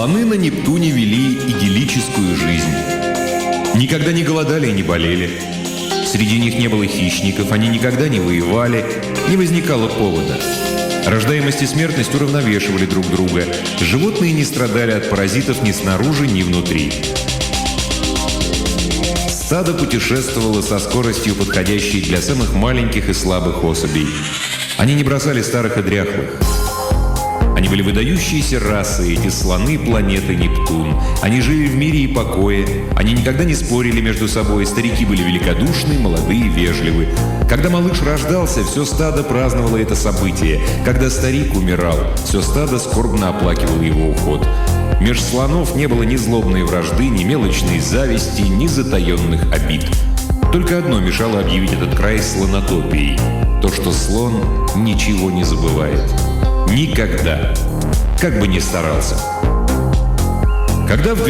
Слоны на Нептуне вели идиллическую жизнь. Никогда не голодали и не болели. Среди них не было хищников, они никогда не воевали, не возникало повода. Рождаемость и смертность уравновешивали друг друга. Животные не страдали от паразитов ни снаружи, ни внутри. Стадо путешествовало со скоростью, подходящей для самых маленьких и слабых особей. Они не бросали старых и дряхлых. Они были выдающиеся расы, эти слоны планеты Нептун. Они жили в мире и покое. Они никогда не спорили между собой. Старики были великодушны, молодые, вежливы. Когда малыш рождался, все стадо праздновало это событие. Когда старик умирал, все стадо скорбно оплакивало его уход. Меж слонов не было ни злобной вражды, ни мелочной зависти, ни затаенных обид. Только одно мешало объявить этот край слонотопией. То, что слон ничего не забывает. Никогда. Как бы ни старался. Когда в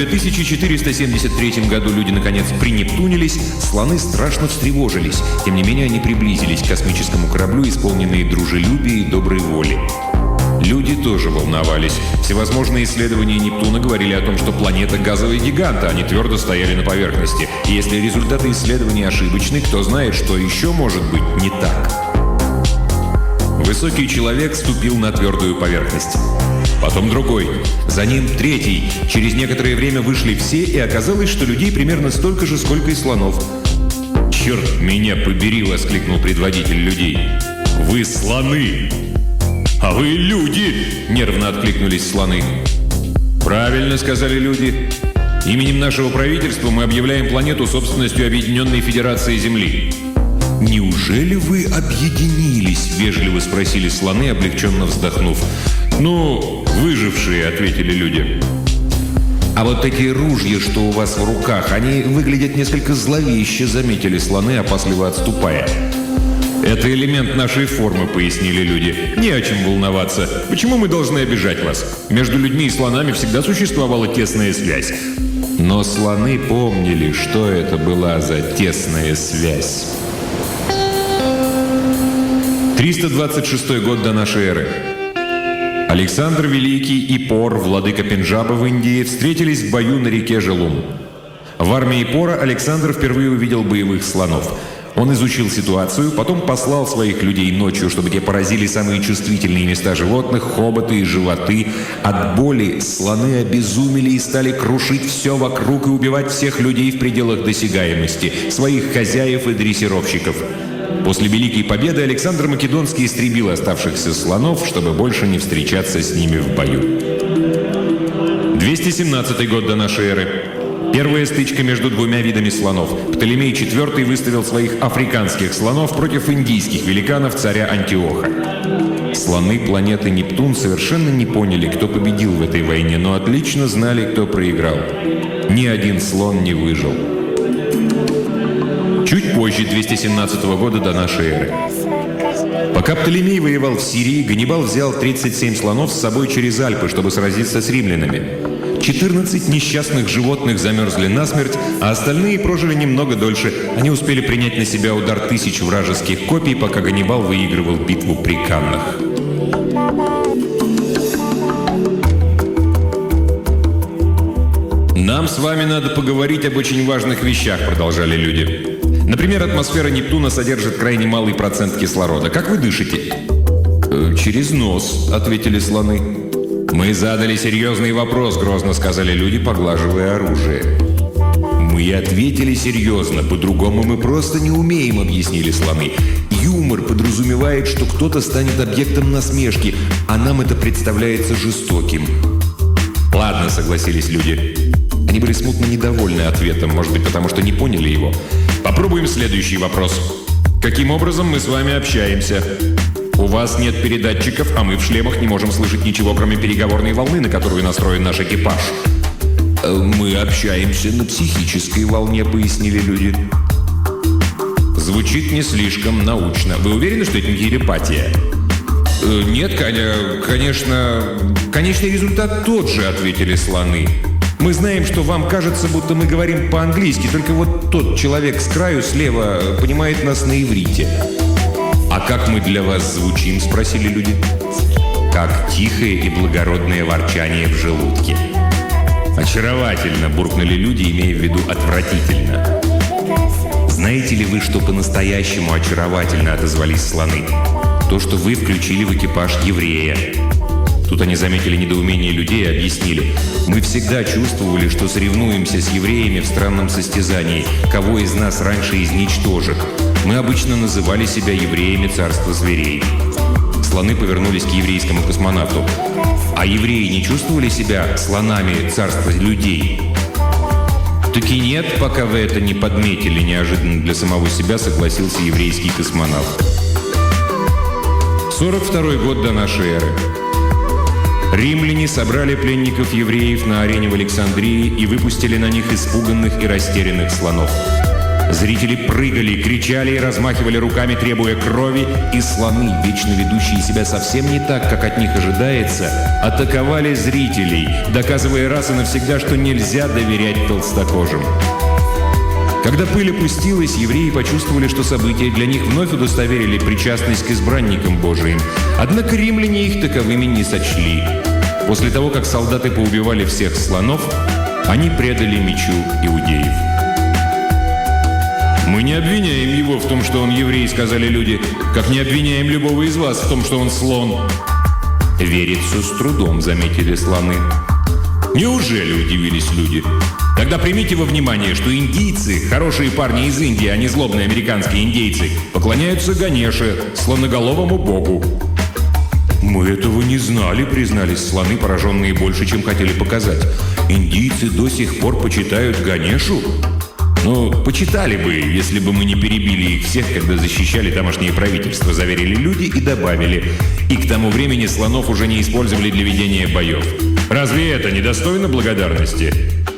2473 году люди наконец принептунились, слоны страшно встревожились. Тем не менее, они приблизились к космическому кораблю, исполненные дружелюбия и доброй воли. Люди тоже волновались. Всевозможные исследования Нептуна говорили о том, что планета газовый гигант, а они твердо стояли на поверхности. И если результаты исследований ошибочны, кто знает, что еще может быть не так. Высокий человек ступил на твердую поверхность. Потом другой. За ним третий. Через некоторое время вышли все, и оказалось, что людей примерно столько же, сколько и слонов. «Черт меня побери!» — воскликнул предводитель людей. «Вы слоны!» «А вы люди!» — нервно откликнулись слоны. «Правильно», — сказали люди. «Именем нашего правительства мы объявляем планету собственностью Объединенной Федерации Земли». «Неужели вы объединились?» — вежливо спросили слоны, облегченно вздохнув. «Ну, выжившие», — ответили люди. «А вот такие ружья, что у вас в руках, они выглядят несколько зловеще», — заметили слоны, опасливо отступая. «Это элемент нашей формы», — пояснили люди. «Не о чем волноваться. Почему мы должны обижать вас? Между людьми и слонами всегда существовала тесная связь». Но слоны помнили, что это была за тесная связь. 326 год до нашей эры. Александр Великий и Пор, владыка Пенджаба в Индии, встретились в бою на реке Желум. В армии Пора Александр впервые увидел боевых слонов. Он изучил ситуацию, потом послал своих людей ночью, чтобы те поразили самые чувствительные места животных, хоботы и животы. От боли слоны обезумели и стали крушить все вокруг и убивать всех людей в пределах досягаемости, своих хозяев и дрессировщиков. После Великой Победы Александр Македонский истребил оставшихся слонов, чтобы больше не встречаться с ними в бою. 217 год до нашей эры. Первая стычка между двумя видами слонов. Птолемей IV выставил своих африканских слонов против индийских великанов царя Антиоха. Слоны планеты Нептун совершенно не поняли, кто победил в этой войне, но отлично знали, кто проиграл. Ни один слон не выжил. Чуть позже 217 года до нашей эры. Пока Птолемей воевал в Сирии, Ганнибал взял 37 слонов с собой через Альпы, чтобы сразиться с римлянами. 14 несчастных животных замерзли насмерть, а остальные прожили немного дольше. Они успели принять на себя удар 1000 вражеских копий, пока Ганнибал выигрывал битву при Каннах. «Нам с вами надо поговорить об очень важных вещах», — продолжали люди. «Например, атмосфера Нептуна содержит крайне малый процент кислорода. Как вы дышите?» «Через нос», — ответили слоны. «Мы задали серьезный вопрос», — грозно сказали люди, поглаживая оружие. «Мы ответили серьезно, по-другому мы просто не умеем», — объяснили слоны. «Юмор подразумевает, что кто-то станет объектом насмешки, а нам это представляется жестоким». «Ладно», — согласились люди. Они были смутно недовольны ответом, может быть, потому что не поняли его. «Попробуем следующий вопрос. Каким образом мы с вами общаемся? У вас нет передатчиков, а мы в шлемах не можем слышать ничего, кроме переговорной волны, на которую настроен наш экипаж». «Мы общаемся на психической волне», — пояснили люди. «Звучит не слишком научно. Вы уверены, что это не телепатия?» «Нет, конечно. Конечный результат тот же», — ответили слоны. «Мы знаем, что вам кажется, будто мы говорим по-английски, только вот тот человек с краю слева понимает нас на иврите». «А как мы для вас звучим?» — спросили люди. «Как тихое и благородное ворчание в желудке». «Очаровательно», — буркнули люди, имея в виду «отвратительно». «Знаете ли вы, что по-настоящему очаровательно?» — отозвались слоны. «То, что вы включили в экипаж еврея». Тут они заметили недоумение людей и объяснили. «Мы всегда чувствовали, что соревнуемся с евреями в странном состязании, кого из нас раньше изничтожит. Мы обычно называли себя евреями царства зверей». Слоны повернулись к еврейскому космонавту. «А евреи не чувствовали себя слонами царства людей?» «Таки нет, пока вы это не подметили», — неожиданно для самого себя согласился еврейский космонавт. 42-й год до нашей эры. Римляне собрали пленников евреев на арене в Александрии и выпустили на них испуганных и растерянных слонов. Зрители прыгали, кричали и размахивали руками, требуя крови, и слоны, вечно ведущие себя совсем не так, как от них ожидается, атаковали зрителей, доказывая раз и навсегда, что нельзя доверять толстокожим. Когда пыль опустилась, евреи почувствовали, что события для них вновь удостоверили причастность к избранникам Божиим. Однако римляне их таковыми не сочли. После того, как солдаты поубивали всех слонов, они предали мечу иудеев. «Мы не обвиняем его в том, что он еврей», — сказали люди, «как не обвиняем любого из вас в том, что он слон». «Верится с трудом», — заметили слоны. «Неужели?» — удивились люди. «Тогда примите во внимание, что индийцы, хорошие парни из Индии, а не злобные американские индейцы, поклоняются Ганеше, слоноголовому богу». «Мы этого не знали», — признались слоны, пораженные больше, чем хотели показать. «Индийцы до сих пор почитают Ганешу?» «Ну, почитали бы, если бы мы не перебили их всех, когда защищали тамошнее правительство», — заверили люди и добавили. «И к тому времени слонов уже не использовали для ведения боев. Разве это недостойно благодарности?»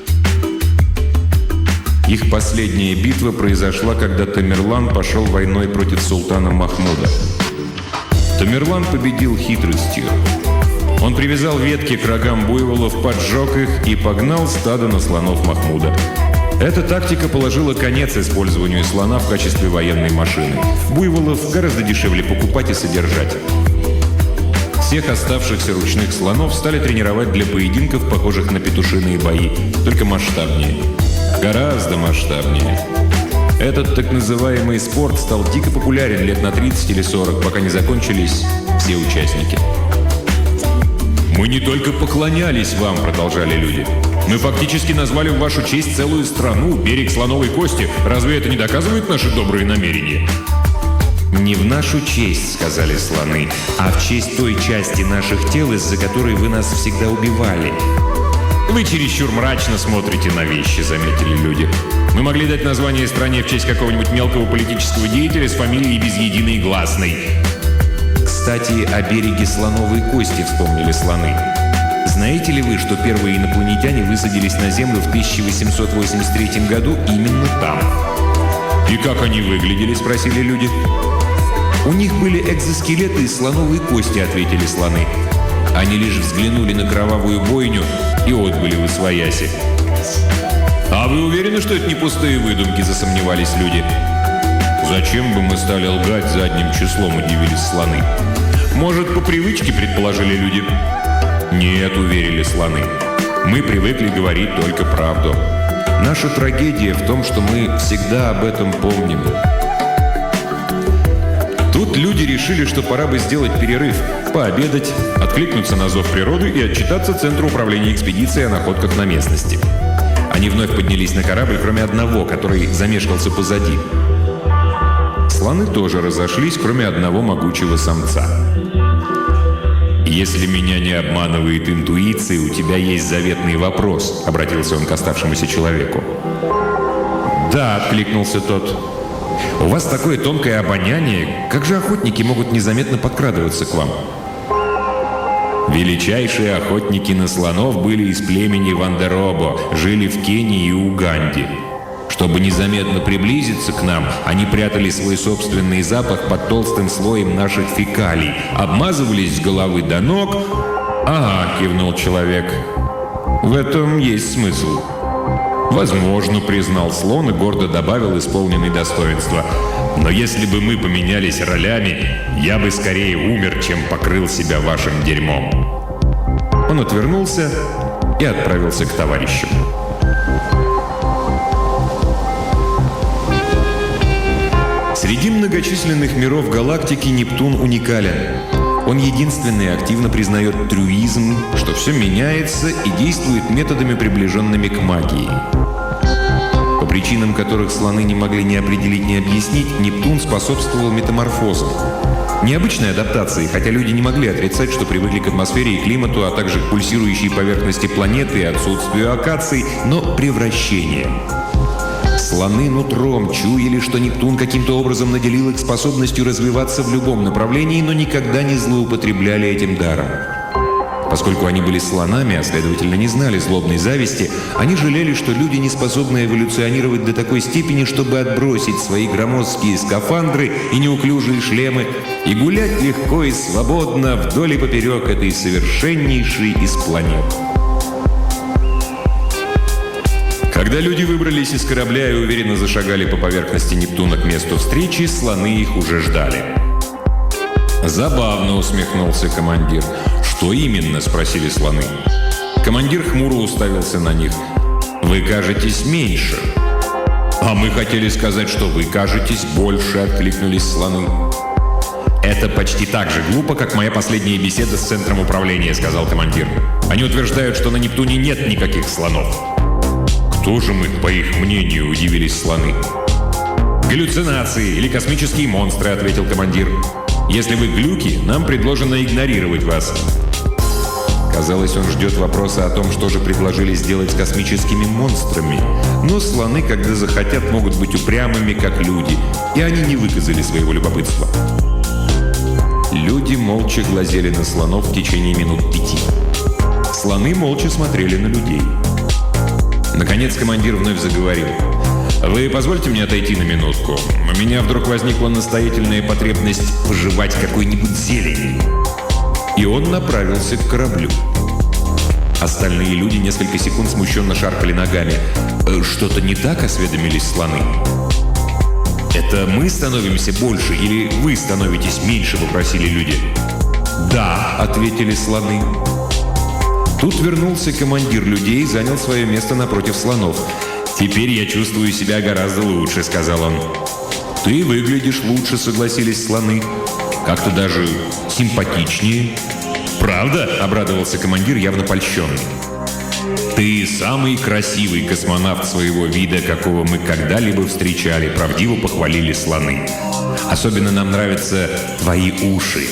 Их последняя битва произошла, когда Тамерлан пошел войной против султана Махмуда. Тамерлан победил хитростью. Он привязал ветки к рогам буйволов, поджег их и погнал стадо на слонов Махмуда. Эта тактика положила конец использованию слона в качестве военной машины. Буйволов гораздо дешевле покупать и содержать. Всех оставшихся ручных слонов стали тренировать для поединков, похожих на петушиные бои, только масштабнее. Гораздо масштабнее. Этот так называемый спорт стал дико популярен лет на 30 или 40, пока не закончились все участники. «Мы не только поклонялись вам», — продолжали люди. «Мы фактически назвали в вашу честь целую страну, берег слоновой кости. Разве это не доказывает наши добрые намерения?» «Не в нашу честь», — сказали слоны, «а в честь той части наших тел, из-за которой вы нас всегда убивали». «Вы чересчур мрачно смотрите на вещи», — заметили люди. «Мы могли дать название стране в честь какого-нибудь мелкого политического деятеля с фамилией без единой гласной». «Кстати, о береге слоновой кости», — вспомнили слоны. «Знаете ли вы, что первые инопланетяне высадились на Землю в 1883 году именно там?» «И как они выглядели?» — спросили люди. «У них были экзоскелеты из слоновой кости», — ответили слоны. Они лишь взглянули на кровавую бойню и отбыли восвояси. «А вы уверены, что это не пустые выдумки?» — засомневались люди. «Зачем бы мы стали лгать задним числом?» — удивились слоны. «Может, по привычке?» — предположили люди. «Нет», — уверили слоны. «Мы привыкли говорить только правду. Наша трагедия в том, что мы всегда об этом помним». Тут люди решили, что пора бы сделать перерыв, пообедать, откликнуться на зов природы и отчитаться Центру управления экспедицией о находках на местности. Они вновь поднялись на корабль, кроме одного, который замешкался позади. Слоны тоже разошлись, кроме одного могучего самца. «Если меня не обманывает интуиция, у тебя есть заветный вопрос», — обратился он к оставшемуся человеку. «Да», — откликнулся тот. «У вас такое тонкое обоняние. Как же охотники могут незаметно подкрадываться к вам?» Величайшие охотники на слонов были из племени Вандеробо, жили в Кении и Уганде. Чтобы незаметно приблизиться к нам, они прятали свой собственный запах под толстым слоем наших фекалий, обмазывались с головы до ног. «Ага», — кивнул человек, — «в этом есть смысл». «Возможно», — признал слон и гордо добавил, исполненный достоинства. «Но если бы мы поменялись ролями, я бы скорее умер, чем покрыл себя вашим дерьмом». Он отвернулся и отправился к товарищам. Среди многочисленных миров галактики Нептун уникален. Он единственный активно признает трюизм, что все меняется и действует методами, приближенными к магии. По причинам, которых слоны не могли ни определить, ни объяснить, Нептун способствовал метаморфозам. Необычной адаптации, хотя люди не могли отрицать, что привыкли к атмосфере и климату, а также к пульсирующей поверхности планеты и отсутствию акаций, но превращение. Слоны нутром чуяли, что Нептун каким-то образом наделил их способностью развиваться в любом направлении, но никогда не злоупотребляли этим даром. Поскольку они были слонами, а следовательно не знали злобной зависти, они жалели, что люди не способны эволюционировать до такой степени, чтобы отбросить свои громоздкие скафандры и неуклюжие шлемы и гулять легко и свободно вдоль и поперек этой совершеннейшей из планет. Когда люди выбрались из корабля и уверенно зашагали по поверхности Нептуна к месту встречи, слоны их уже ждали. «Забавно», — усмехнулся командир. «Что именно?» — спросили слоны. Командир хмуро уставился на них. «Вы кажетесь меньше». «А мы хотели сказать, что вы кажетесь больше», — откликнулись слоны. «Это почти так же глупо, как моя последняя беседа с центром управления», — сказал командир. «Они утверждают, что на Нептуне нет никаких слонов». «Кто же мы, по их мнению?» — удивились слоны. «Галлюцинации или космические монстры», — ответил командир. «Если вы глюки, нам предложено игнорировать вас». Казалось, он ждет вопроса о том, что же предложили сделать с космическими монстрами. Но слоны, когда захотят, могут быть упрямыми, как люди, и они не выказали своего любопытства. Люди молча глазели на слонов в течение минут 5. Слоны молча смотрели на людей. Наконец командир вновь заговорил. «Вы позвольте мне отойти на минутку? У меня вдруг возникла настоятельная потребность пожевать какой-нибудь зелени». И он направился к кораблю. Остальные люди несколько секунд смущенно шаркали ногами. «Что-то не так?» — осведомились слоны. «Это мы становимся больше или вы становитесь меньше?» — попросили люди. «Да», — ответили слоны. Тут вернулся командир людей и занял свое место напротив слонов. «Теперь я чувствую себя гораздо лучше», — сказал он. «Ты выглядишь лучше», — согласились слоны. «Как-то даже симпатичнее». «Правда?» — обрадовался командир, явно польщенный. «Ты самый красивый космонавт своего вида, какого мы когда-либо встречали», — правдиво похвалили слоны. «Особенно нам нравятся твои уши».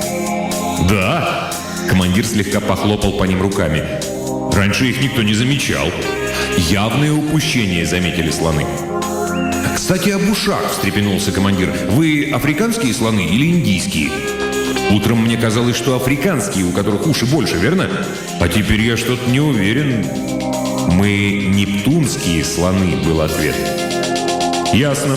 «Да?» — командир слегка похлопал по ним руками. «Раньше их никто не замечал». «Явное упущение», — заметили слоны. «Кстати, об ушах», — встрепенулся командир. «Вы африканские слоны или индийские?» «Утром мне казалось, что африканские, у которых уши больше, верно? А теперь я что-то не уверен». «Мы нептунские слоны», — был ответ. «Ясно».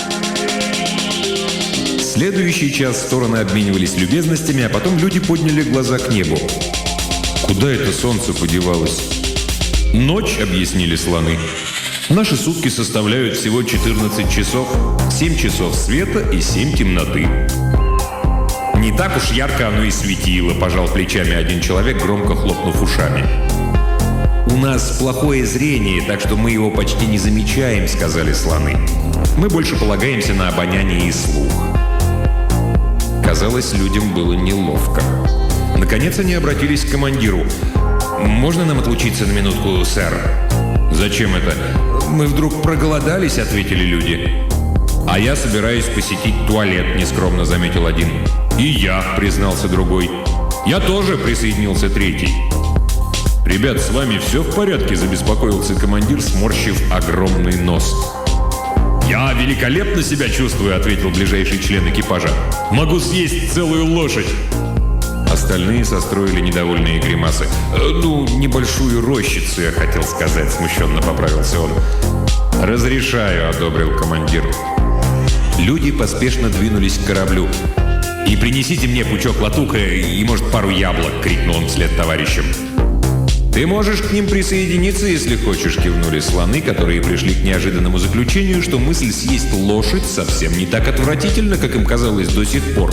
Следующий час стороны обменивались любезностями, а потом люди подняли глаза к небу. «Куда это солнце подевалось?» «Ночь», — объяснили слоны. «Наши сутки составляют всего 14 часов, 7 часов света и 7 темноты». «Не так уж ярко оно и светило», — пожал плечами один человек, громко хлопнув ушами. «У нас плохое зрение, так что мы его почти не замечаем», — сказали слоны. «Мы больше полагаемся на обоняние и слух». Казалось, людям было неловко. Наконец они обратились к командиру. «Можно нам отлучиться на минутку, сэр?» «Зачем это?» «Мы вдруг проголодались», — ответили люди. «А я собираюсь посетить туалет», — нескромно заметил один. «И я», — признался другой. «Я тоже», — присоединился третий. «Ребят, с вами все в порядке?» — забеспокоился командир, сморщив огромный нос. «Я великолепно себя чувствую», — ответил ближайший член экипажа. «Могу съесть целую лошадь». Остальные состроили недовольные гримасы. «Небольшую рощицу, я хотел сказать», — смущенно поправился он. «Разрешаю», — одобрил командир. Люди поспешно двинулись к кораблю. «И принесите мне пучок латука и, может, пару яблок», — крикнул он вслед товарищам. «Ты можешь к ним присоединиться, если хочешь», — кивнули слоны, которые пришли к неожиданному заключению, что мысль съесть лошадь совсем не так отвратительна, как им казалось до сих пор.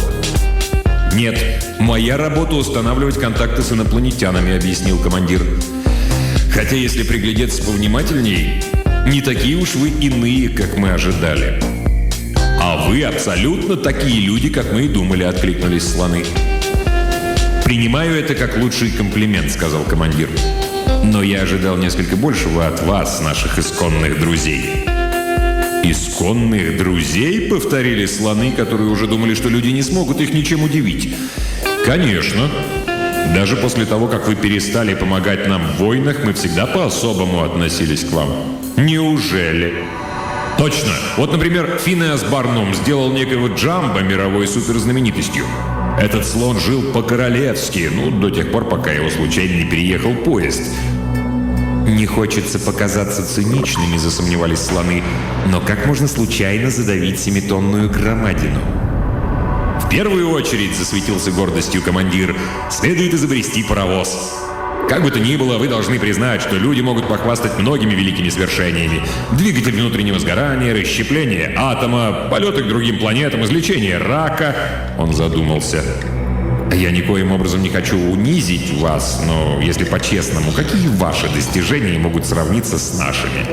«Нет, моя работа — устанавливать контакты с инопланетянами», — объяснил командир. Хотя, если приглядеться повнимательней, не такие уж вы иные, как мы ожидали. «А вы абсолютно такие люди, как мы и думали», — откликнулись слоны. «Принимаю это как лучший комплимент», — сказал командир. «Но я ожидал несколько большего от вас, наших исконных друзей». «Исконных друзей?» — повторили слоны, которые уже думали, что люди не смогут их ничем удивить. «Конечно. Даже после того, как вы перестали помогать нам в войнах, мы всегда по-особому относились к вам». «Неужели?» «Точно. Вот, например, Финеас Барнум сделал некоего Джамбо мировой суперзнаменитостью. Этот слон жил по-королевски, до тех пор, пока его случайно не переехал поезд». «Не хочется показаться циничными», — засомневались слоны. «Но как можно случайно задавить 7-тонную громадину?» «В первую очередь», — засветился гордостью командир, — «следует изобрести паровоз. Как бы то ни было, вы должны признать, что люди могут похвастать многими великими свершениями. Двигатель внутреннего сгорания, расщепление атома, полеты к другим планетам, излечение рака». Он задумался. «Я никоим образом не хочу унизить вас, но, если по-честному, какие ваши достижения могут сравниться с нашими?»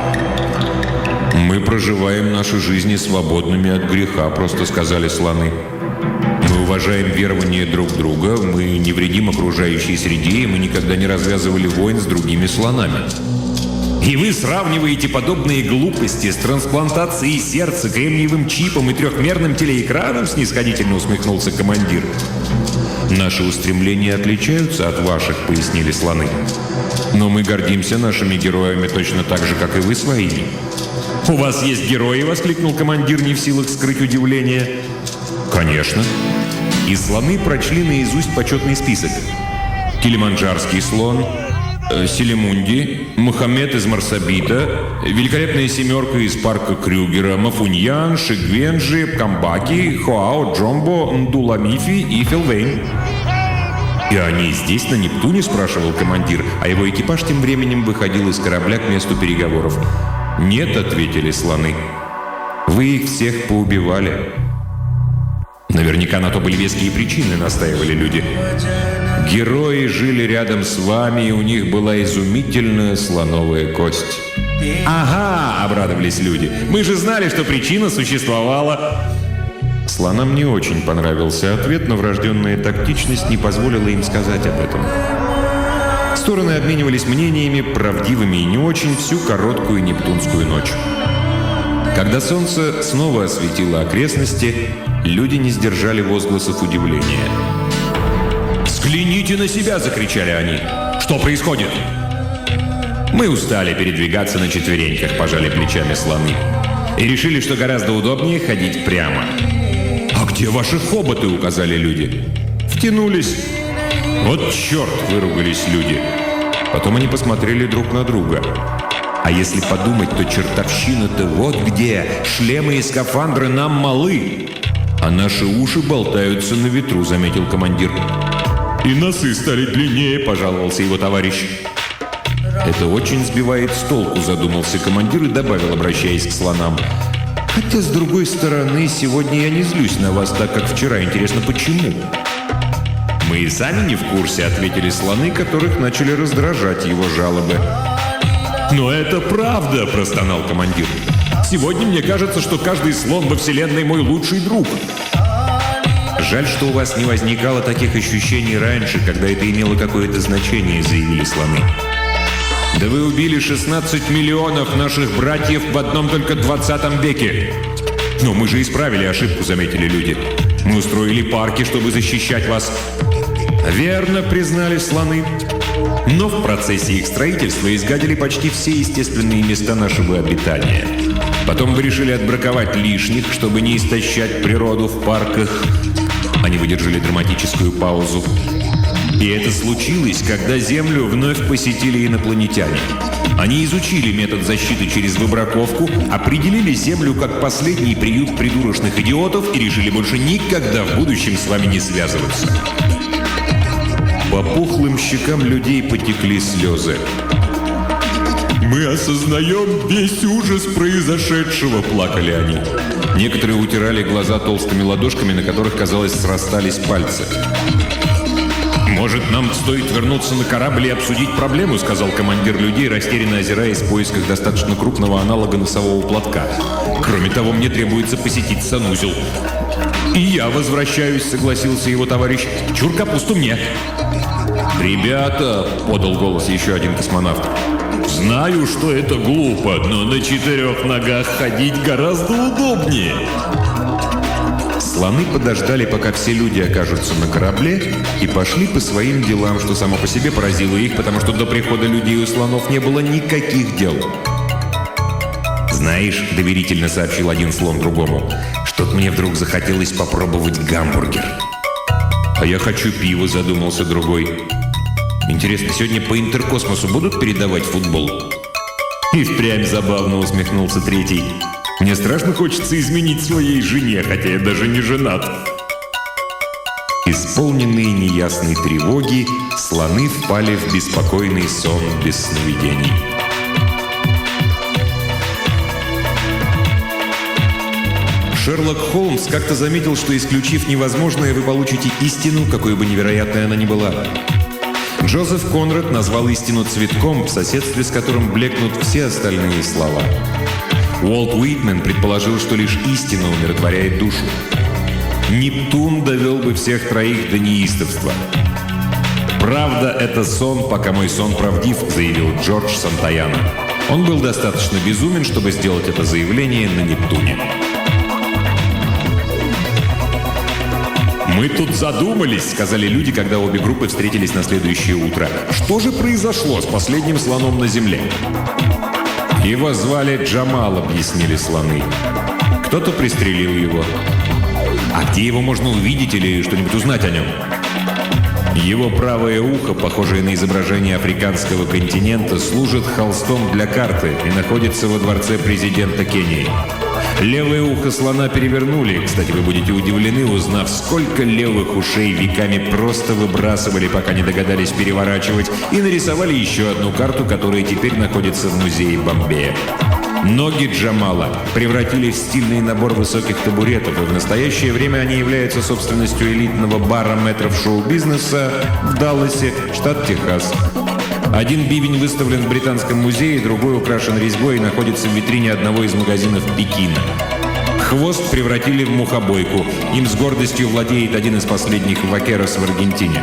«Мы проживаем наши жизни свободными от греха», — просто сказали слоны. «Мы уважаем верования друг друга, мы не вредим окружающей среде, и мы никогда не развязывали войн с другими слонами». «И вы сравниваете подобные глупости с трансплантацией сердца, кремниевым чипом и трехмерным телеэкраном?» — снисходительно усмехнулся командир. «Наши устремления отличаются от ваших», — пояснили слоны. «Но мы гордимся нашими героями точно так же, как и вы своими». «У вас есть герои?» — воскликнул командир, не в силах скрыть удивление. «Конечно». И слоны прочли наизусть почетный список. Килиманджарский слон, Селимунди, Мухаммед из Марсабита, великолепная семерка из парка Крюгера, Мафуньян, Шигвенджи, Камбаки, Хоао, Джомбо, Ндуламифи и Филвейн. «И они здесь, на Нептуне?» — спрашивал командир, а его экипаж тем временем выходил из корабля к месту переговоров. «Нет», — ответили слоны. «Вы их всех поубивали». «Наверняка на то были веские причины», — настаивали люди. «Герои жили рядом с вами, и у них была изумительная слоновая кость». «Ага», — обрадовались люди, — «мы же знали, что причина существовала». Слонам не очень понравился ответ, но врожденная тактичность не позволила им сказать об этом. Стороны обменивались мнениями, правдивыми и не очень, всю короткую нептунскую ночь. Когда солнце снова осветило окрестности, люди не сдержали возгласов удивления. «Взгляните на себя!» — закричали они. «Что происходит?» «Мы устали передвигаться на четвереньках», — пожали плечами слоны. «И решили, что гораздо удобнее ходить прямо». «А где ваши хоботы?» — указали люди. «Втянулись». «Вот черт!» — выругались люди. Потом они посмотрели друг на друга. «А если подумать, то чертовщина-то вот где! Шлемы и скафандры нам малы!» «А наши уши болтаются на ветру», — заметил командир. «И носы стали длиннее», — пожаловался его товарищ. «Это очень сбивает с толку», — задумался командир и добавил, обращаясь к слонам. «Хотя, с другой стороны, сегодня я не злюсь на вас так, как вчера. Интересно, почему?» «Мы и сами не в курсе», — ответили слоны, которых начали раздражать его жалобы. «Но это правда», — простонал командир. «Сегодня мне кажется, что каждый слон во Вселенной мой лучший друг». «Жаль, что у вас не возникало таких ощущений раньше, когда это имело какое-то значение», — заявили слоны. «Да вы убили 16 миллионов наших братьев в одном только 20 веке». «Но мы же исправили ошибку», — заметили люди. «Мы устроили парки, чтобы защищать вас». «Верно», — признали слоны. «Но в процессе их строительства изгадили почти все естественные места нашего обитания. Потом вы решили отбраковать лишних, чтобы не истощать природу в парках». Они выдержали драматическую паузу. И это случилось, когда Землю вновь посетили инопланетяне. Они изучили метод защиты через выбраковку, определили Землю как последний приют придурочных идиотов и решили больше никогда в будущем с вами не связываться. По пухлым щекам людей потекли слезы. «Мы осознаем весь ужас произошедшего», — плакали они. Некоторые утирали глаза толстыми ладошками, на которых, казалось, срастались пальцы. «Может, нам стоит вернуться на корабль и обсудить проблему», — сказал командир людей, растерянно озираясь в поисках достаточно крупного аналога носового платка. «Кроме того, мне требуется посетить санузел». «И я возвращаюсь», — согласился его товарищ. «Чур капусту мне». «Ребята», — подал голос еще один космонавт, «знаю, что это глупо, но на 4 ногах ходить гораздо удобнее». Слоны подождали, пока все люди окажутся на корабле, и пошли по своим делам, что само по себе поразило их, потому что до прихода людей у слонов не было никаких дел. «Знаешь», — доверительно сообщил один слон другому, «что-то мне вдруг захотелось попробовать гамбургер». «А я хочу пива», — задумался другой. «Интересно, сегодня по интеркосмосу будут передавать футбол?» «И впрямь забавно», — усмехнулся третий. «Мне страшно хочется изменить своей жене, хотя я даже не женат». Исполненные неясной тревоги, слоны впали в беспокойный сон без сновидений. Шерлок Холмс как-то заметил, что, исключив невозможное, вы получите истину, какой бы невероятной она ни была. Джозеф Конрад назвал истину цветком, в соседстве с которым блекнут все остальные слова. Уолт Уитмен предположил, что лишь истина умиротворяет душу. Нептун довел бы всех троих до неистовства. «Правда — это сон, пока мой сон правдив», — заявил Джордж Сантаяна. Он был достаточно безумен, чтобы сделать это заявление на Нептуне. «Мы тут задумались», — сказали люди, когда обе группы встретились на следующее утро. «Что же произошло с последним слоном на Земле?» «Его звали Джамал», — объяснили слоны. «Кто-то пристрелил его». «А где его можно увидеть или что-нибудь узнать о нем?» «Его правое ухо, похожее на изображение африканского континента, служит холстом для карты и находится во дворце президента Кении. Левое ухо слона перевернули. Кстати, вы будете удивлены, узнав, сколько левых ушей веками просто выбрасывали, пока не догадались переворачивать, и нарисовали еще одну карту, которая теперь находится в музее Бомбея. Ноги Джамала превратили в стильный набор высоких табуретов, и в настоящее время они являются собственностью элитного бара метров шоу-бизнеса в Далласе, штат Техас. Один бивень выставлен в Британском музее, другой украшен резьбой и находится в витрине одного из магазинов Пекина. Хвост превратили в мухобойку. Им с гордостью владеет один из последних вакерос в Аргентине.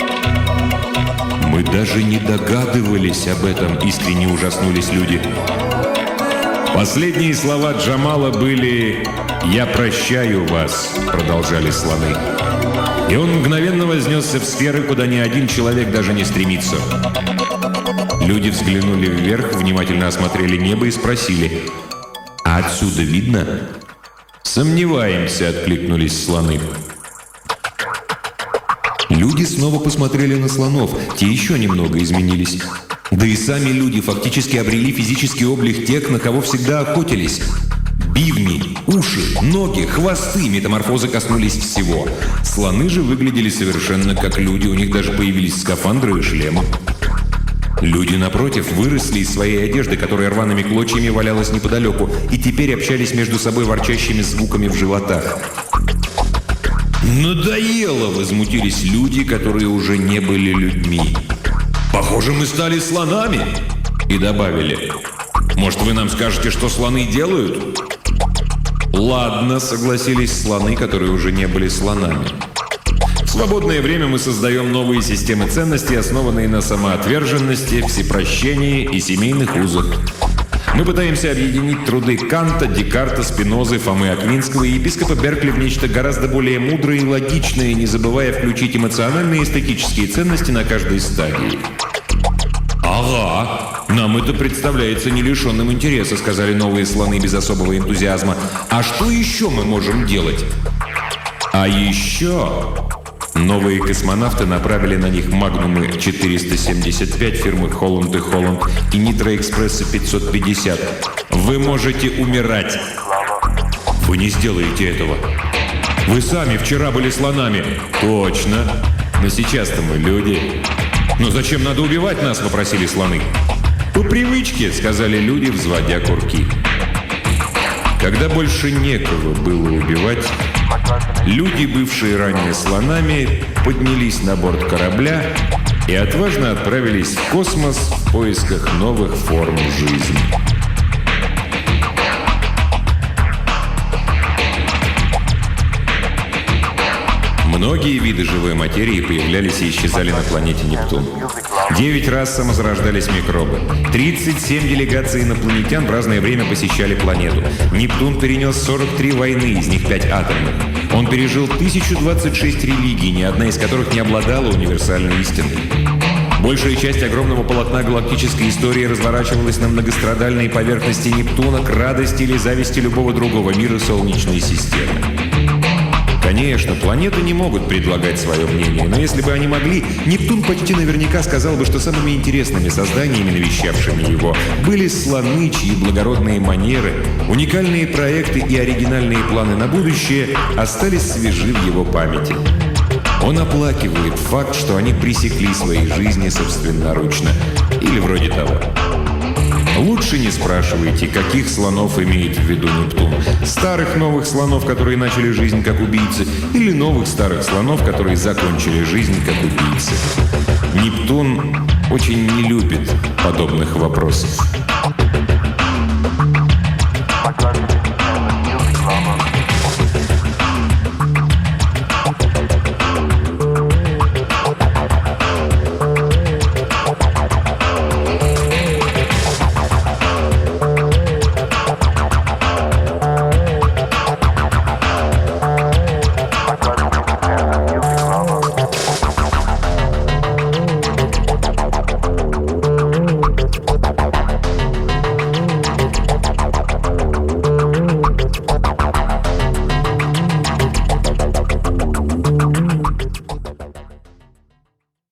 «Мы даже не догадывались об этом», — искренне ужаснулись люди. «Последние слова Джамала были «Я прощаю вас», — продолжали слоны. И он мгновенно вознесся в сферы, куда ни один человек даже не стремится. Люди взглянули вверх, внимательно осмотрели небо и спросили: «А отсюда видно?» «Сомневаемся», — откликнулись слоны. Люди снова посмотрели на слонов, те еще немного изменились. Да и сами люди фактически обрели физический облик тех, на кого всегда охотились. Бивни, уши, ноги, хвосты, метаморфозы коснулись всего. Слоны же выглядели совершенно как люди, у них даже появились скафандры и шлемы. Люди, напротив, выросли из своей одежды, которая рваными клочьями валялась неподалеку, и теперь общались между собой ворчащими звуками в животах. «Надоело!» — возмутились люди, которые уже не были людьми. «Похоже, мы стали слонами!» И добавили: «Может, вы нам скажете, что слоны делают?» «Ладно», — согласились слоны, которые уже не были слонами. В свободное время мы создаем новые системы ценностей, основанные на самоотверженности, всепрощении и семейных узах. Мы пытаемся объединить труды Канта, Декарта, Спинозы, Фомы Аквинского и епископа Беркли в нечто гораздо более мудрое и логичное, не забывая включить эмоциональные и эстетические ценности на каждой стадии. «Ага, нам это представляется не лишенным интереса», — сказали новые слоны без особого энтузиазма. «А что еще мы можем делать?» «А еще...» Новые космонавты направили на них «Магнумы 475» фирмы «Холланд и Холланд» и «Нитро-экспресса 550». «Вы можете умирать». «Вы не сделаете этого». «Вы сами вчера были слонами». «Точно. Но сейчас-то мы люди». «Но зачем надо убивать нас?» — попросили слоны. «По привычке», — сказали люди, взводя курки. Когда больше некого было убивать, Люди, бывшие ранее слонами, поднялись на борт корабля и отважно отправились в космос в поисках новых форм жизни. Многие виды живой материи появлялись и исчезали на планете Нептун. 9 раз самозарождались микробы. 37 делегаций инопланетян в разное время посещали планету. Нептун перенес 43 войны, из них 5 атомных. Он пережил 1026 религий, ни одна из которых не обладала универсальной истиной. Большая часть огромного полотна галактической истории разворачивалась на многострадальной поверхности Нептуна к радости или зависти любого другого мира Солнечной системы. Конечно, планеты не могут предлагать свое мнение, но если бы они могли, Нептун почти наверняка сказал бы, что самыми интересными созданиями, навещавшими его, были слоны, чьи благородные манеры, уникальные проекты и оригинальные планы на будущее остались свежи в его памяти. Он оплакивает факт, что они пресекли свои жизни собственноручно. Или вроде того. Лучше не спрашивайте, каких слонов имеет в виду Нептун. Старых новых слонов, которые начали жизнь как убийцы, или новых старых слонов, которые закончили жизнь как убийцы. Нептун очень не любит подобных вопросов.